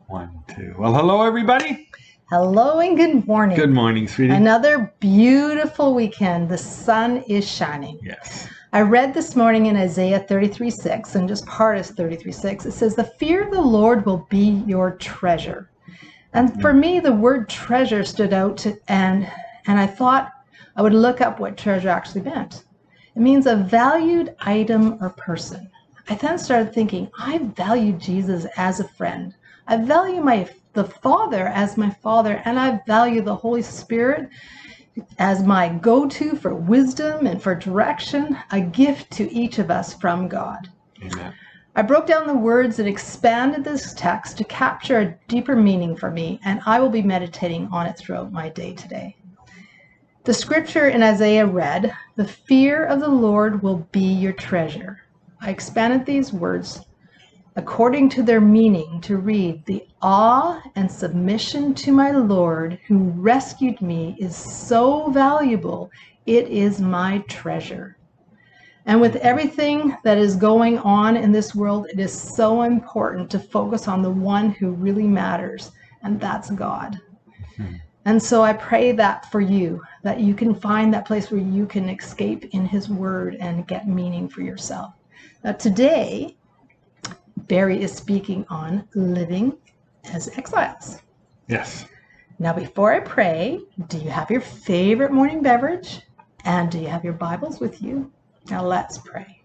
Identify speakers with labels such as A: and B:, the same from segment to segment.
A: 1, 2. Well, hello, everybody.
B: Hello and good morning.
A: Good morning, sweetie.
B: Another beautiful weekend. The sun is shining.
A: Yes.
B: I read this morning in Isaiah 33:6, and just part of 33:6. It says, "The fear of the Lord will be your treasure." And for me, the word treasure stood out, and I thought I would look up what treasure actually meant. It means a valued item or person. I then started thinking, I value Jesus as a friend. I value the Father as my Father, and I value the Holy Spirit as my go-to for wisdom and for direction, a gift to each of us from God.
A: Amen.
B: I broke down the words and expanded this text to capture a deeper meaning for me, and I will be meditating on it throughout my day today. The scripture in Isaiah read, "The fear of the Lord will be your treasure." I expanded these words according to their meaning to read, "The awe and submission to my Lord who rescued me is so valuable, it is my treasure." And with everything that is going on in this world, it is so important to focus on the one who really matters, and that's God. Mm-hmm. And so I pray that for you, that you can find that place where you can escape in his word and get meaning for yourself. Now today, Barry is speaking on living as exiles.
A: Yes.
B: Now before I pray, do you have your favorite morning beverage? And do you have your Bibles with you? Now let's pray.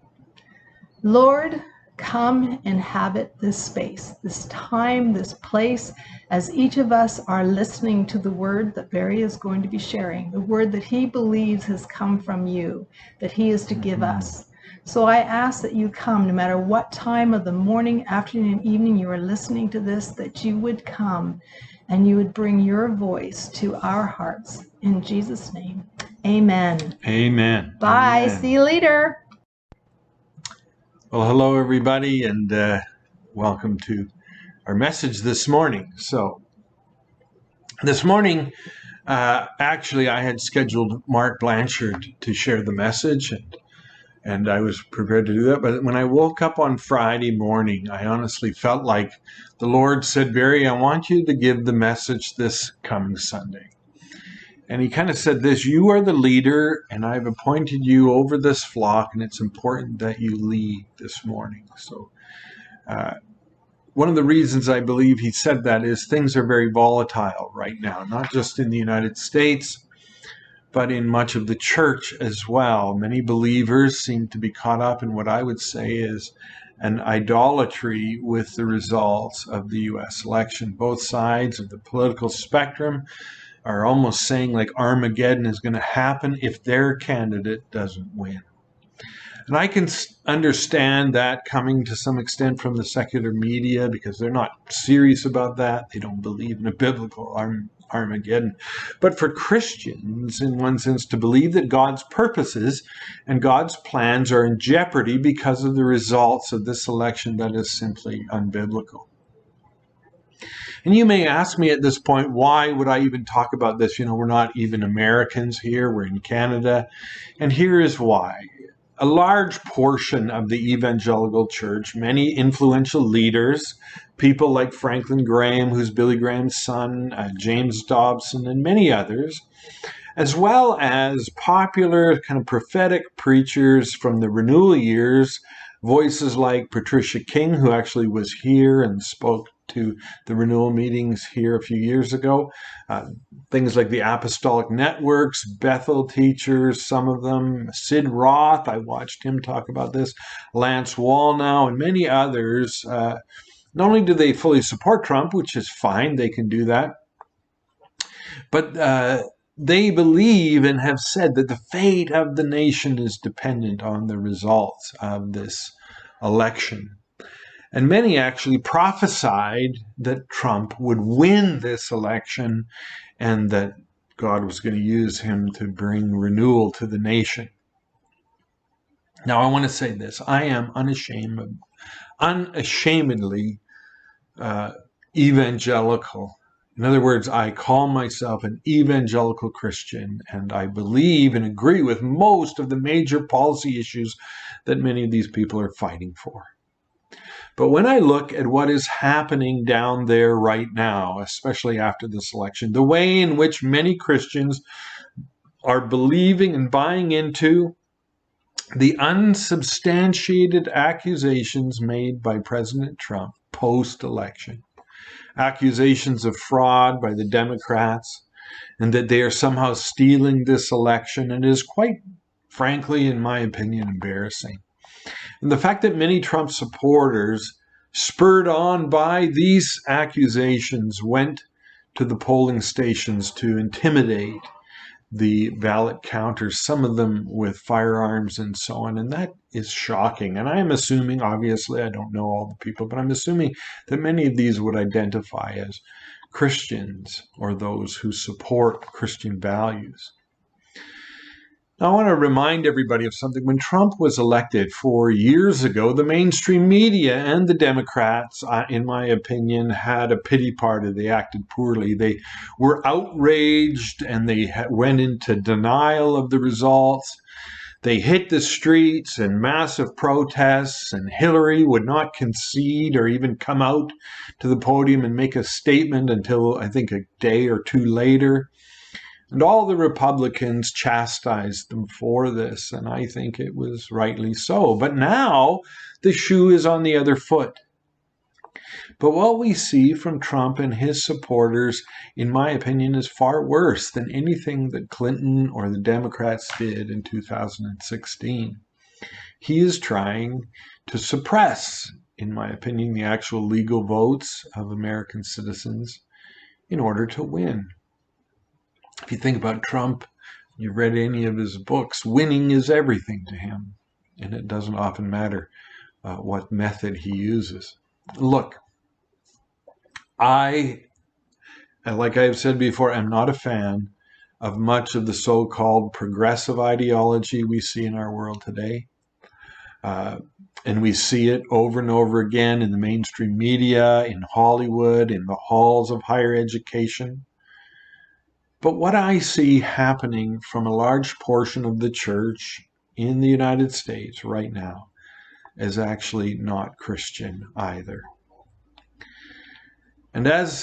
B: Lord, come inhabit this space, this time, this place, as each of us are listening to the word that Barry is going to be sharing, the word that he believes has come from you, that he is to give us. So I ask that you come, no matter what time of the morning, afternoon, evening you are listening to this, that you would come and you would bring your voice to our hearts. In Jesus' name, amen.
A: Amen.
B: Bye.
A: Amen.
B: See you later.
A: Well, hello, everybody, and welcome to our message this morning. So this morning, actually, I had scheduled Mark Blanchard to share the message, and I was prepared to do that. But when I woke up on Friday morning, I honestly felt like the Lord said, "Barry, I want you to give the message this coming Sunday." And he kind of said this, "You are the leader, and I've appointed you over this flock, and it's important that you lead this morning." So one of the reasons I believe he said that is things are very volatile right now, not just in the United States, but in much of the church as well. Many believers seem to be caught up in what I would say is an idolatry with the results of the U.S. election. Both sides of the political spectrum are almost saying like Armageddon is going to happen if their candidate doesn't win. And I can understand that coming to some extent from the secular media because they're not serious about that. They don't believe in a biblical Armageddon. But for Christians, in one sense, to believe that God's purposes and God's plans are in jeopardy because of the results of this election, that is simply unbiblical. And you may ask me at this point, why would I even talk about this? You know, we're not even Americans here. We're in Canada. And here is why. A large portion of the evangelical church, many influential leaders, people like Franklin Graham, who's Billy Graham's son, James Dobson, and many others, as well as popular kind of prophetic preachers from the renewal years, voices like Patricia King, who actually was here and spoke to the renewal meetings here a few years ago. Things like the Apostolic Networks, Bethel teachers, some of them, Sid Roth, I watched him talk about this, Lance Wallnau, and many others. Not only do they fully support Trump, which is fine, they can do that, but they believe and have said that the fate of the nation is dependent on the results of this election. And many actually prophesied that Trump would win this election and that God was going to use him to bring renewal to the nation. Now, I want to say this. I am unashamedly evangelical. In other words, I call myself an evangelical Christian, and I believe and agree with most of the major policy issues that many of these people are fighting for. But when I look at what is happening down there right now, especially after this election, the way in which many Christians are believing and buying into the unsubstantiated accusations made by President Trump post-election, accusations of fraud by the Democrats, and that they are somehow stealing this election, and it is quite frankly, in my opinion, embarrassing. And the fact that many Trump supporters, spurred on by these accusations, went to the polling stations to intimidate the ballot counters, some of them with firearms and so on, and that is shocking. And I'm assuming, obviously, I don't know all the people, but I'm assuming that many of these would identify as Christians or those who support Christian values. Now, I want to remind everybody of something. When Trump was elected 4 years ago, the mainstream media and the Democrats, in my opinion, had a pity party. They acted poorly. They were outraged and they went into denial of the results. They hit the streets in massive protests, and Hillary would not concede or even come out to the podium and make a statement until, I think, a day or two later. And all the Republicans chastised them for this, and I think it was rightly so. But now the shoe is on the other foot. But what we see from Trump and his supporters, in my opinion, is far worse than anything that Clinton or the Democrats did in 2016. He is trying to suppress, in my opinion, the actual legal votes of American citizens in order to win. If you think about Trump, you've read any of his books, winning is everything to him. And it doesn't often matter what method he uses. Look, like I've said before, I'm not a fan of much of the so-called progressive ideology we see in our world today. And we see it over and over again in the mainstream media, in Hollywood, in the halls of higher education. But what I see happening from a large portion of the church in the United States right now is actually not Christian either. And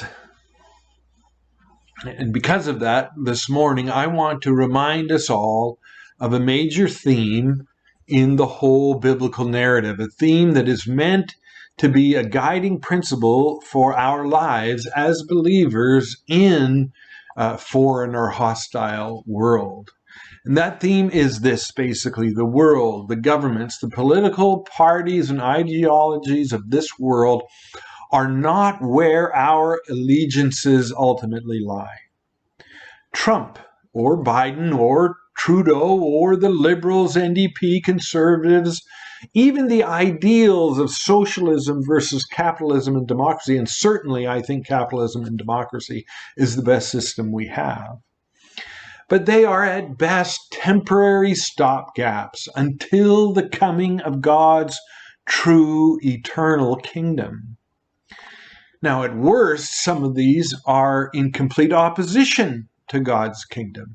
A: because of that, this morning, I want to remind us all of a major theme in the whole biblical narrative, a theme that is meant to be a guiding principle for our lives as believers in foreign or hostile world. And that theme is this, basically: the world, the governments, the political parties and ideologies of this world are not where our allegiances ultimately lie. Trump or Biden or Trudeau or the Liberals, NDP, Conservatives, even the ideals of socialism versus capitalism and democracy, and certainly I think capitalism and democracy is the best system we have. But they are at best temporary stopgaps until the coming of God's true eternal kingdom. Now, at worst, some of these are in complete opposition to God's kingdom.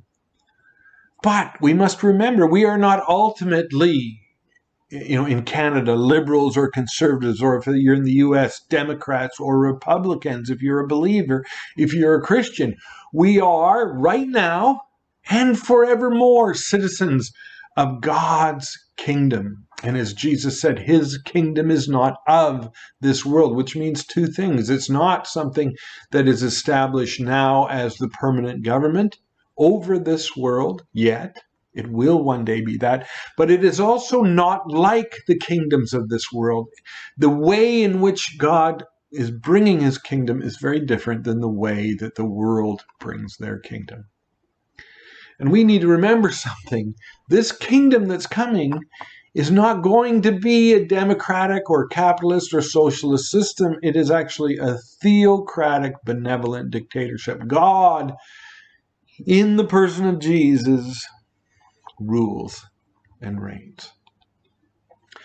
A: But we must remember, we are not ultimately, in Canada, liberals or conservatives, or if you're in the US, Democrats or Republicans, if you're a believer, if you're a Christian. We are right now and forevermore citizens of God's kingdom. And as Jesus said, his kingdom is not of this world, which means two things. It's not something that is established now as the permanent government over this world yet. It will one day be that. But it is also not like the kingdoms of this world. The way in which God is bringing his kingdom is very different than the way that the world brings their kingdom. And we need to remember something. This kingdom that's coming is not going to be a democratic or capitalist or socialist system. It is actually a theocratic, benevolent dictatorship. God, in the person of Jesus, rules and reigns.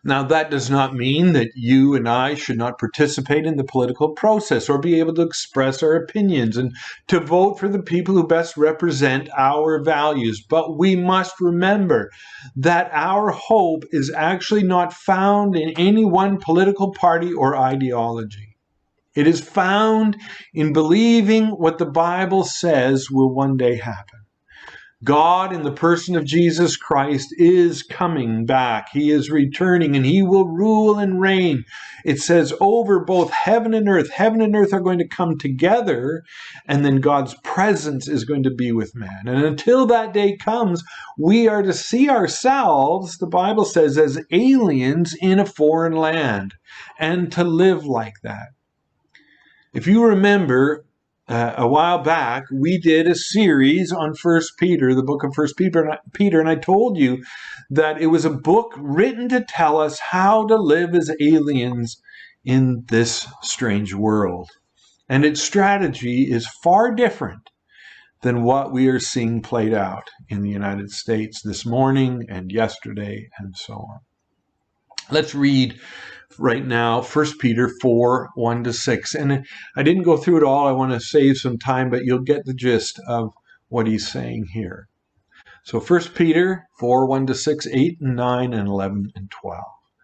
A: Now, that does not mean that you and I should not participate in the political process or be able to express our opinions and to vote for the people who best represent our values. But we must remember that our hope is actually not found in any one political party or ideology. It is found in believing what the Bible says will one day happen. God, in the person of Jesus Christ, is coming back. He is returning, and he will rule and reign. It says over both heaven and earth. Heaven and earth are going to come together, and then God's presence is going to be with man. And until that day comes, we are to see ourselves, the Bible says, as aliens in a foreign land, and to live like that. If you remember, a while back, we did a series on 1 Peter, the book of 1 Peter, and I told you that it was a book written to tell us how to live as aliens in this strange world. And its strategy is far different than what we are seeing played out in the United States this morning and yesterday and so on. Let's read right now 1 Peter 4, 1-6. And I didn't go through it all. I want to save some time, but you'll get the gist of what he's saying here. So 1 Peter 4, 1-6, 8 and 9 and 11 and 12.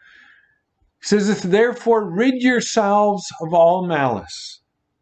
A: He says, therefore rid yourselves of all malice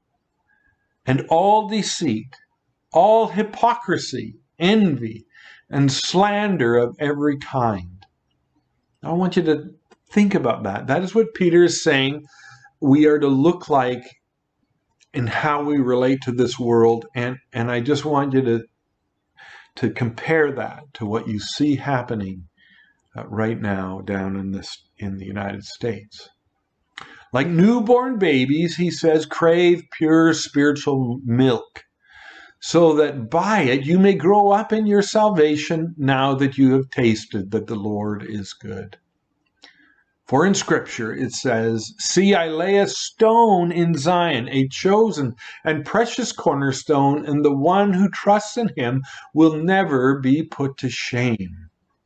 A: and all deceit, all hypocrisy, envy, and slander of every kind. I want you to think about that. That is what Peter is saying we are to look like in how we relate to this world. And I just want you to compare that to what you see happening right now down in the United States. Like newborn babies, he says, crave pure spiritual milk, so that by it you may grow up in your salvation now that you have tasted that the Lord is good. For in Scripture it says, see, I lay a stone in Zion, a chosen and precious cornerstone, and the one who trusts in him will never be put to shame.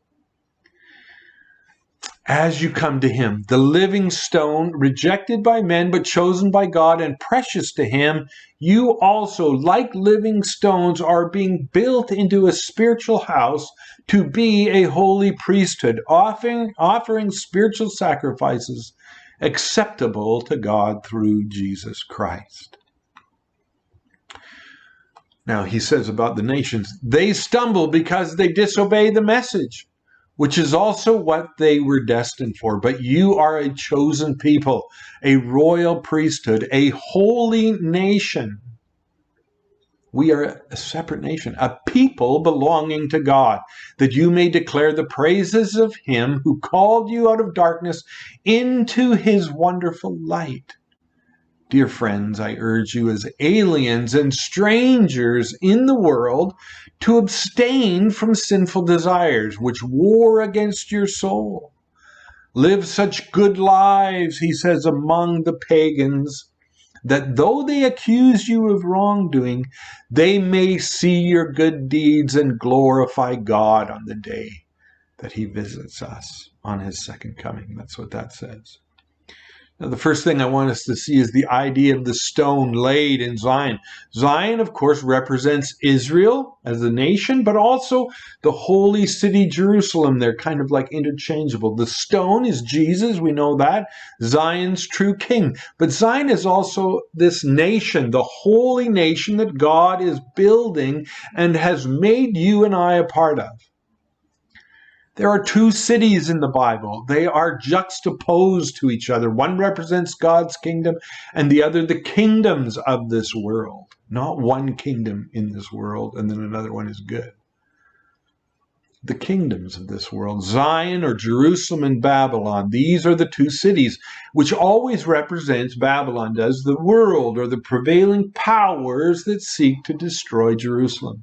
A: As you come to him, the living stone, rejected by men but chosen by God and precious to him, you also, like living stones, are being built into a spiritual house to be a holy priesthood, offering spiritual sacrifices acceptable to God through Jesus Christ. Now he says about the nations, they stumble because they disobey the message, which is also what they were destined for. But you are a chosen people, a royal priesthood, a holy nation. We are a separate nation, a people belonging to God, that you may declare the praises of him who called you out of darkness into his wonderful light. Dear friends, I urge you as aliens and strangers in the world to abstain from sinful desires which war against your soul. Live such good lives, he says, among the pagans, that though they accuse you of wrongdoing, they may see your good deeds and glorify God on the day that he visits us on his second coming. That's what that says. Now, the first thing I want us to see is the idea of the stone laid in Zion. Zion, of course, represents Israel as a nation, but also the holy city Jerusalem. They're kind of like interchangeable. The stone is Jesus, we know that. Zion's true king. But Zion is also this nation, the holy nation that God is building and has made you and I a part of. There are two cities in the Bible. They are juxtaposed to each other. One represents God's kingdom and the other the kingdoms of this world. Not one kingdom in this world and then another one is good. The kingdoms of this world, Zion or Jerusalem and Babylon, these are the two cities, which always represents, Babylon does, the world or the prevailing powers that seek to destroy Jerusalem.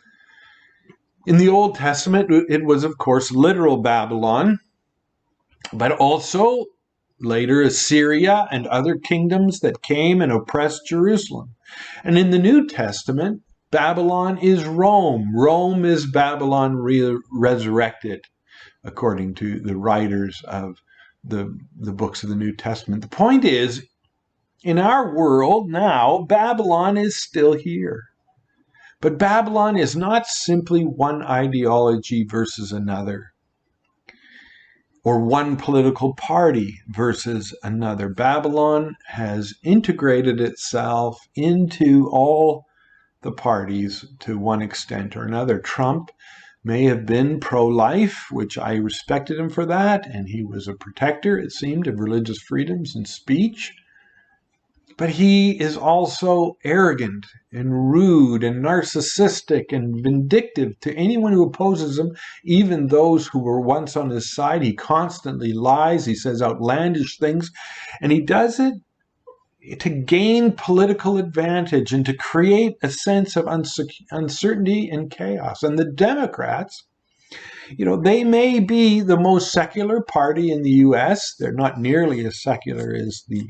A: In the Old Testament, it was, of course, literal Babylon, but also later Assyria and other kingdoms that came and oppressed Jerusalem. And in the New Testament, Babylon is Rome. Rome is Babylon resurrected, according to the writers of the books of the New Testament. The point is, in our world now, Babylon is still here. But Babylon is not simply one ideology versus another, or one political party versus another. Babylon has integrated itself into all the parties to one extent or another. Trump may have been pro-life, which I respected him for that, and he was a protector, it seemed, of religious freedoms and speech. But he is also arrogant and rude and narcissistic and vindictive to anyone who opposes him, even those who were once on his side. He constantly lies. He says outlandish things, and he does it to gain political advantage and to create a sense of uncertainty and chaos. And the Democrats, they may be the most secular party in the U.S. They're not nearly as secular as the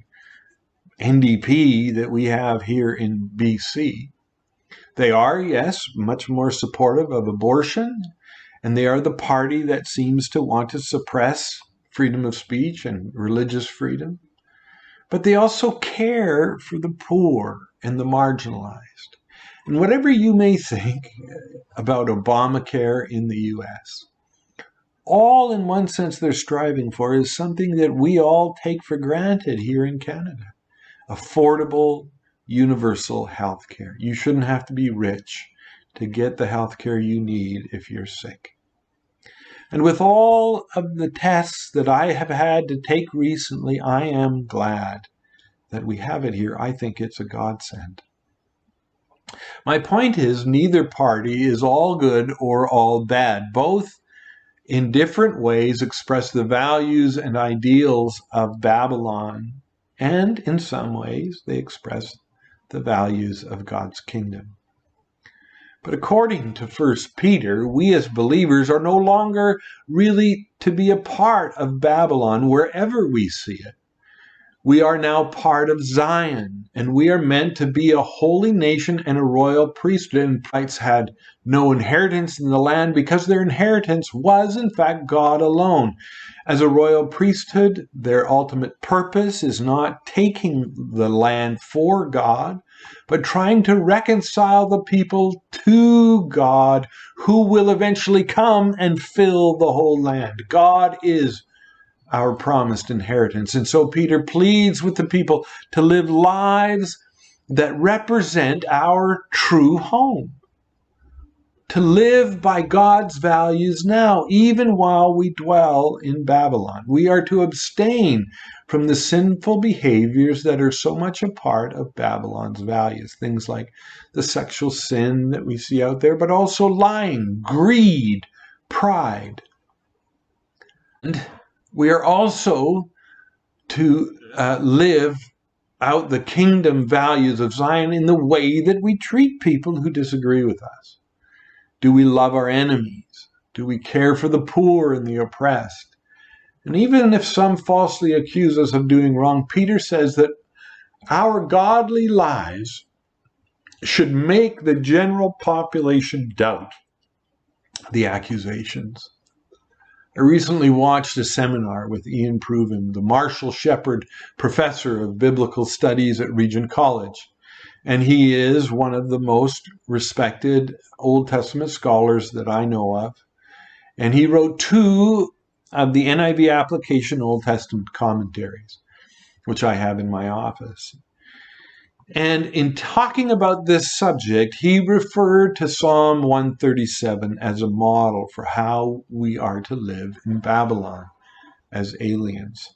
A: NDP that we have here in BC. They are, yes, much more supportive of abortion, and they are the party that seems to want to suppress freedom of speech and religious freedom. But they also care for the poor and the marginalized. And whatever you may think about Obamacare in the U.S., all in one sense they're striving for is something that we all take for granted here in Canada. Affordable, universal health care. You shouldn't have to be rich to get the health care you need if you're sick. And with all of the tests that I have had to take recently, I am glad that we have it here. I think it's a godsend. My point is, neither party is all good or all bad. Both, in different ways, express the values and ideals of Babylon, and in some ways, they express the values of God's kingdom. But according to 1 Peter, we as believers are no longer really to be a part of Babylon wherever we see it. We are now part of Zion, and we are meant to be a holy nation and a royal priesthood. And Israelites had no inheritance in the land because their inheritance was, in fact, God alone. As a royal priesthood, their ultimate purpose is not taking the land for God, but trying to reconcile the people to God, who will eventually come and fill the whole land. God is our promised inheritance. And so Peter pleads with the people to live lives that represent our true home, to live by God's values now, even while we dwell in Babylon. We are to abstain from the sinful behaviors that are so much a part of Babylon's values, things like the sexual sin that we see out there, but also lying, greed, pride. And we are also to live out the kingdom values of Zion in the way that we treat people who disagree with us. Do we love our enemies? Do we care for the poor and the oppressed? And even if some falsely accuse us of doing wrong, Peter says that our godly lives should make the general population doubt the accusations. I recently watched a seminar with Ian Proven, the Marshall Shepard Professor of Biblical Studies at Regent College. And he is one of the most respected Old Testament scholars that I know of. And he wrote 2 of the NIV application Old Testament commentaries, which I have in my office. And in talking about this subject, he referred to Psalm 137 as a model for how we are to live in Babylon as aliens.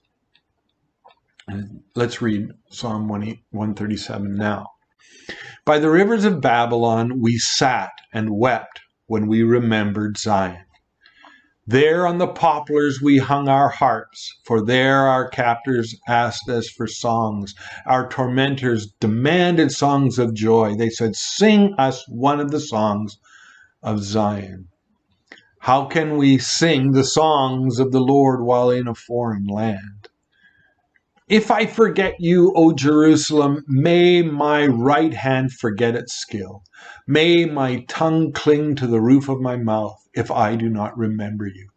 A: And let's read Psalm 137 now. By the rivers of Babylon we sat and wept when we remembered Zion. There on the poplars we hung our harps, for there our captors asked us for songs. Our tormentors demanded songs of joy. They said, "Sing us one of the songs of Zion." How can we sing the songs of the Lord while in a foreign land? If I forget you, O Jerusalem, may my right hand forget its skill. May my tongue cling to the roof of my mouth if I do not remember you.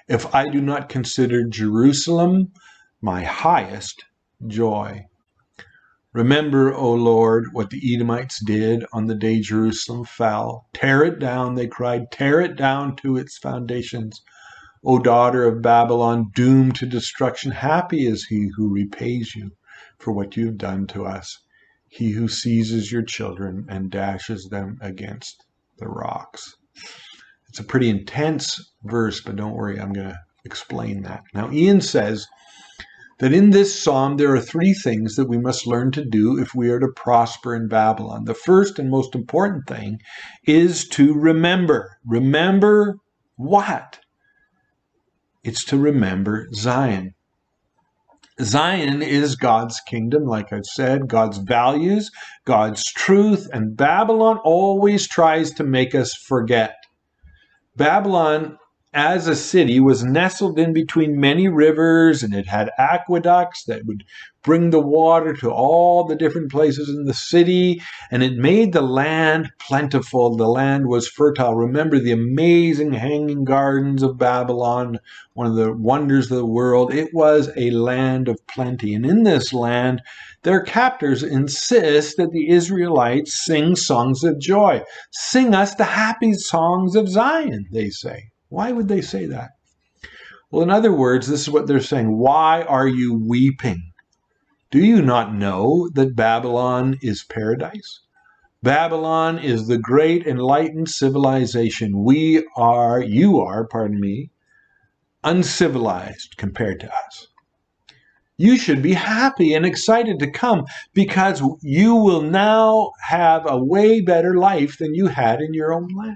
A: if I do not consider Jerusalem my highest joy. Remember, O Lord, what the Edomites did on the day Jerusalem fell. Tear it down, they cried, tear it down to its foundations. O daughter of Babylon, doomed to destruction, happy is he who repays you for what you have done to us, he who seizes your children and dashes them against the rocks. It's a pretty intense verse, but don't worry, I'm going to explain that. Now, Ian says that in this psalm there are three things that we must learn to do if we are to prosper in Babylon. The first and most important thing is to remember. Remember what? It's to remember Zion. Zion is God's kingdom, like I've said, God's values, God's truth, and Babylon always tries to make us forget. Babylon, as a city, was nestled in between many rivers, and it had aqueducts that would bring the water to all the different places in the city, and it made the land plentiful. The land was fertile. Remember the amazing hanging gardens of Babylon, one of the wonders of the world. It was a land of plenty, and in this land, their captors insist that the Israelites sing songs of joy. Sing us the happy songs of Zion, they say. Why would they say that? Well, in other words, this is what they're saying. Why are you weeping? Do you not know that Babylon is paradise? Babylon is the great enlightened civilization. You are, uncivilized compared to us. You should be happy and excited to come because you will now have a way better life than you had in your own land.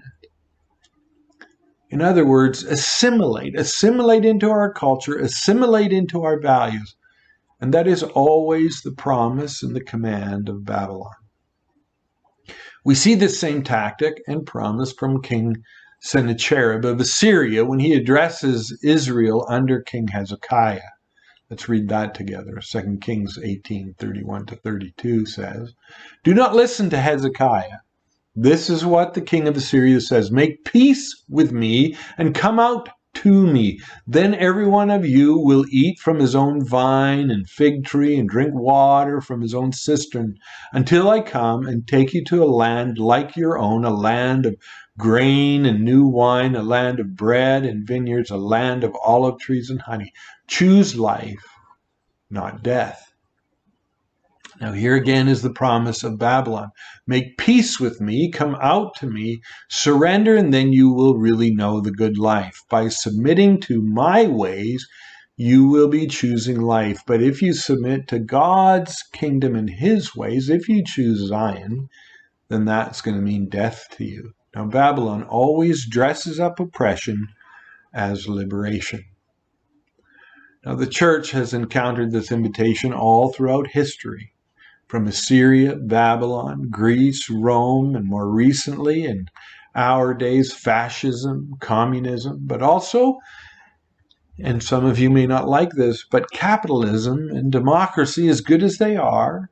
A: In other words, assimilate into our culture, assimilate into our values. And that is always the promise and the command of Babylon. We see this same tactic and promise from King Sennacherib of Assyria when he addresses Israel under King Hezekiah. Let's read that together. 2 Kings 18:31-32 says, "Do not listen to Hezekiah. This is what the king of Assyria says. Make peace with me and come out to me. Then every one of you will eat from his own vine and fig tree and drink water from his own cistern until I come and take you to a land like your own, a land of grain and new wine, a land of bread and vineyards, a land of olive trees and honey. Choose life, not death." Now here again is the promise of Babylon. Make peace with me, come out to me, surrender, and then you will really know the good life. By submitting to my ways, you will be choosing life. But if you submit to God's kingdom and his ways, if you choose Zion, then that's going to mean death to you. Now Babylon always dresses up oppression as liberation. Now the church has encountered this invitation all throughout history. From Assyria, Babylon, Greece, Rome, and more recently in our days, fascism, communism, but also, and some of you may not like this, but capitalism and democracy, as good as they are,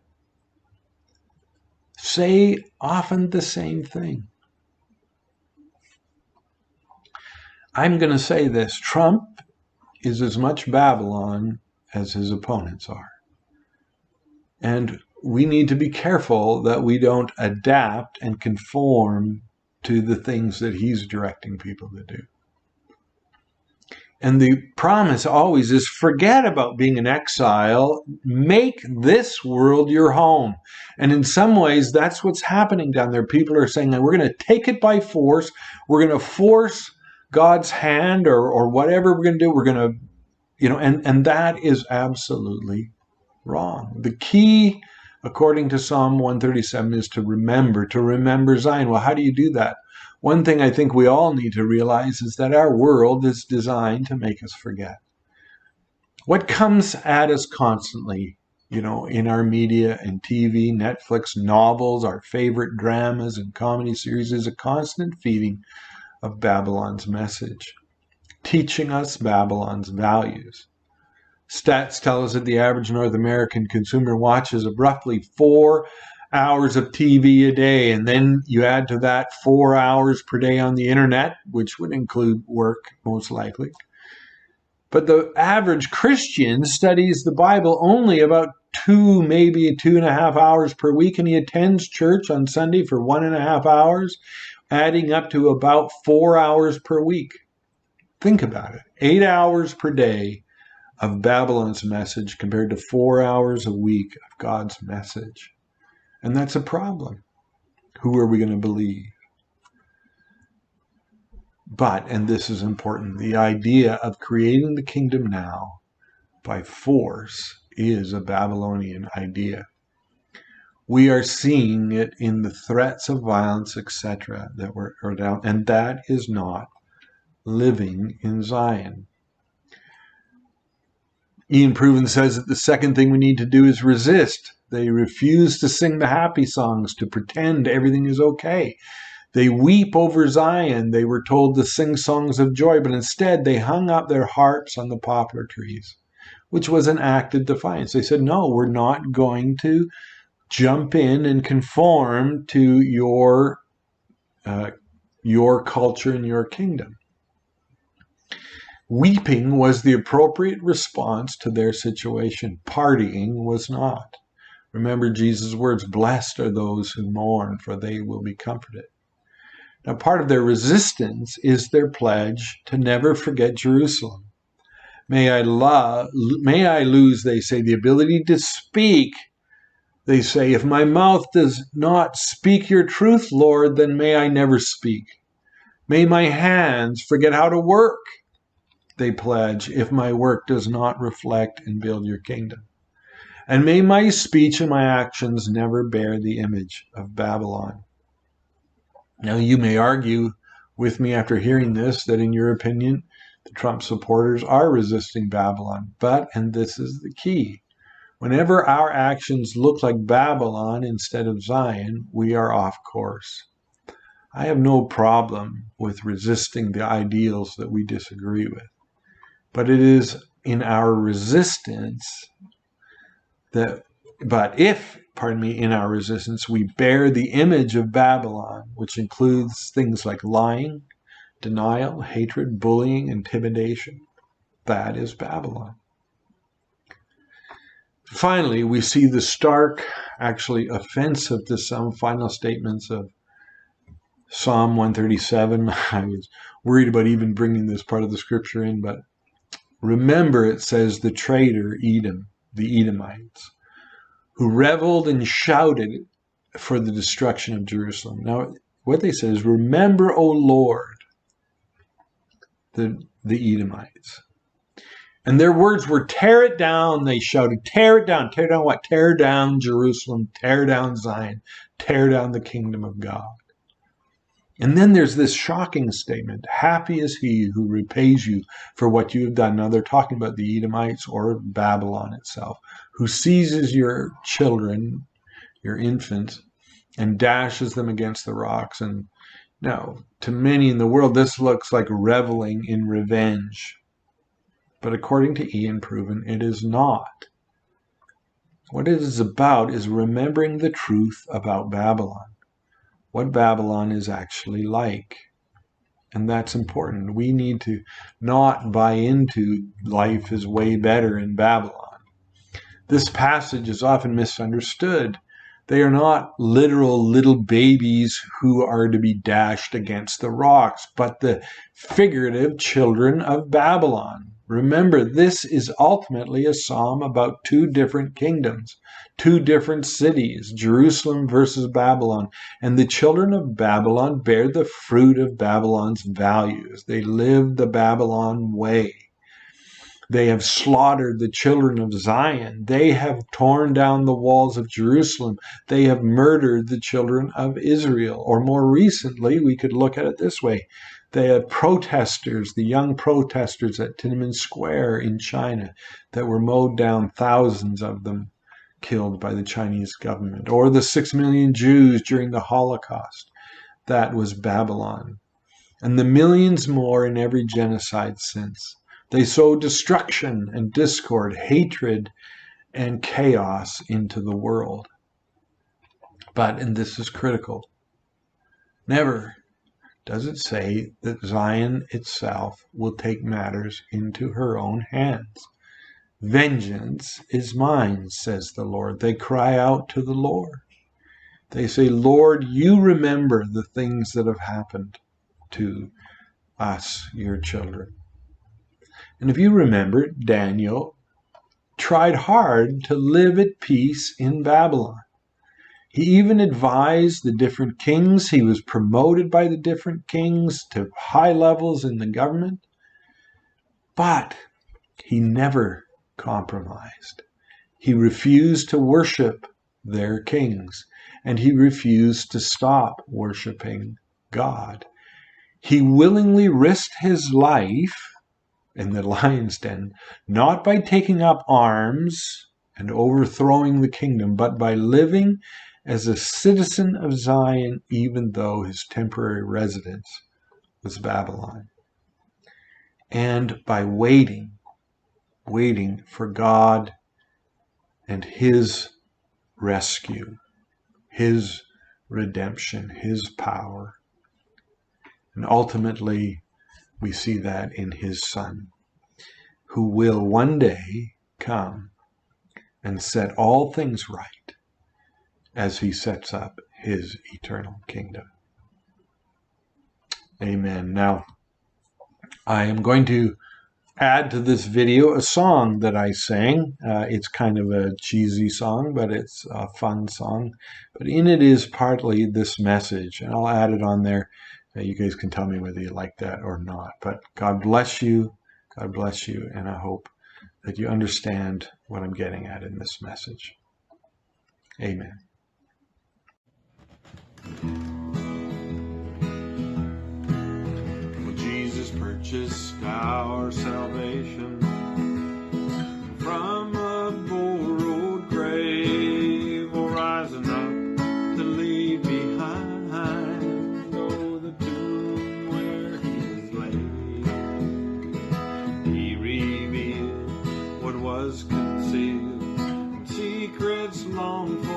A: say often the same thing. I'm going to say this. Trump is as much Babylon as his opponents are. And we need to be careful that we don't adapt and conform to the things that he's directing people to do. And the promise always is forget about being an exile. Make this world your home. And in some ways, that's what's happening down there. People are saying that we're going to take it by force. We're going to force God's hand or whatever we're going to do. We're going to, and that is absolutely wrong. The key, according to Psalm 137, is to remember Zion. Well, how do you do that? One thing I think we all need to realize is that our world is designed to make us forget. What comes at us constantly, in our media and TV, Netflix, novels, our favorite dramas and comedy series is a constant feeding of Babylon's message, teaching us Babylon's values. Stats tell us that the average North American consumer watches roughly 4 hours of TV a day, and then you add to that 4 hours per day on the internet, which would include work most likely. But the average Christian studies the Bible only about 2, maybe 2.5 hours per week, and he attends church on Sunday for 1.5 hours, adding up to about 4 hours per week. Think about it. 8 hours per day of Babylon's message compared to 4 hours a week of God's message. And that's a problem. Who are we going to believe? But, and this is important, the idea of creating the kingdom now by force is a Babylonian idea. We are seeing it in the threats of violence, etc., that are down, and that is not living in Zion. Ian Proven says that the second thing we need to do is resist. They refuse to sing the happy songs, to pretend everything is okay. They weep over Zion. They were told to sing songs of joy, but instead they hung up their harps on the poplar trees, which was an act of defiance. They said, no, we're not going to jump in and conform to your culture and your kingdom. Weeping was the appropriate response to their situation. Partying was not. Remember Jesus' words, blessed are those who mourn, for they will be comforted. Now, part of their resistance is their pledge to never forget Jerusalem. May I lose, they say, the ability to speak. They say, if my mouth does not speak your truth, Lord, then may I never speak. May my hands forget how to work, they pledge, if my work does not reflect and build your kingdom. And may my speech and my actions never bear the image of Babylon. Now, you may argue with me after hearing this that in your opinion, the Trump supporters are resisting Babylon. But, and this is the key, whenever our actions look like Babylon instead of Zion, we are off course. I have no problem with resisting the ideals that we disagree with. But it is in our resistance in our resistance, we bear the image of Babylon, which includes things like lying, denial, hatred, bullying, intimidation. That is Babylon. Finally, we see the stark, actually offensive to some final statements of Psalm 137. I was worried about even bringing this part of the scripture in, but remember it says the traitor Edom, the Edomites, who reveled and shouted for the destruction of Jerusalem. Now, what they say is, remember, O Lord, the Edomites. And their words were, tear it down. They shouted, tear it down. Tear down what? Tear down Jerusalem. Tear down Zion. Tear down the kingdom of God. And then there's this shocking statement, happy is he who repays you for what you have done. Now they're talking about the Edomites or Babylon itself, who seizes your children, your infants, and dashes them against the rocks. And now, to many in the world, this looks like reveling in revenge. But according to Ian Proven, it is not. What it is about is remembering the truth about Babylon. What Babylon is actually like. And that's important. We need to not buy into life is way better in Babylon. This passage is often misunderstood. They are not literal little babies who are to be dashed against the rocks, but the figurative children of Babylon. Remember, this is ultimately a psalm about two different kingdoms, two different cities, Jerusalem versus Babylon. And the children of Babylon bear the fruit of Babylon's values. They live the Babylon way. They have slaughtered the children of Zion. They have torn down the walls of Jerusalem. They have murdered the children of Israel. Or more recently, we could look at it this way. They had protesters, the young protesters at Tiananmen Square in China that were mowed down, thousands of them killed by the Chinese government. Or the 6 million Jews during the Holocaust. That was Babylon. And the millions more in every genocide since. They sow destruction and discord, hatred and chaos into the world. But, and this is critical, never does it say that Zion itself will take matters into her own hands. Vengeance is mine, says the Lord. They cry out to the Lord. They say, Lord, you remember the things that have happened to us, your children. And if you remember, Daniel tried hard to live at peace in Babylon. He even advised the different kings. He was promoted by the different kings to high levels in the government. But he never compromised. He refused to worship their kings, and he refused to stop worshiping God. He willingly risked his life in the lion's den, not by taking up arms and overthrowing the kingdom, but by living as a citizen of Zion, even though his temporary residence was Babylon. And by waiting for God and his rescue, his redemption, his power. And ultimately, we see that in his Son, who will one day come and set all things right as he sets up his eternal kingdom. Amen. Now, I am going to add to this video a song that I sang. It's kind of a cheesy song, but it's a fun song. But in it is partly this message, and I'll add it on there. You guys can tell me whether you like that or not. But God bless you. God bless you. And I hope that you understand what I'm getting at in this message. Amen.
C: Well, Jesus purchased our salvation from a borrowed grave, or rising up to leave behind the tomb where he is laid. He revealed what was concealed, secrets long for